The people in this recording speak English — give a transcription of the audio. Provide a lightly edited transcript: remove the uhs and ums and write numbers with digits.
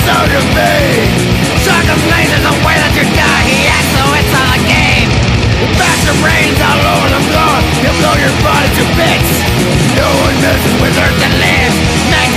so to me. Shock of lasers the way that you die. He acts so it's all a game. You bash your brains all over the floor. You blow your body to bits. No one messes with earth that lives.